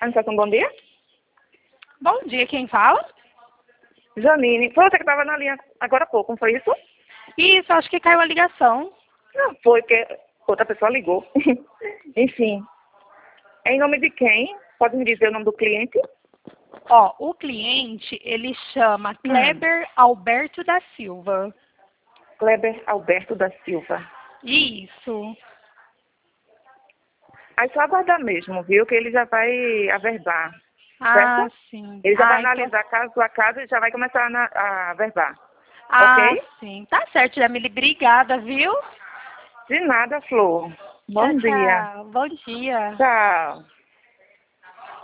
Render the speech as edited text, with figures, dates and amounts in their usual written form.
Anunciação, bom dia. Bom dia, quem fala? Janine, foi você que estava na linha agora há pouco, não foi isso? Isso, acho que caiu a ligação. Não, foi porque outra pessoa ligou. Enfim, em nome de quem? Pode me dizer o nome do cliente? Ó, o cliente, ele chama Kleber Alberto da Silva. Kleber Alberto da Silva. Isso. Aí só aguardar mesmo, viu? Que ele já vai averbar. Ah, Certo? sim. Ele já vai Então... analisar caso a caso e já vai começar a averbar. Ah, Ok? sim. Tá certo, Jamile. Obrigada, viu? De nada, Flor. Tchau, Bom dia. tchau. Bom dia. Tchau.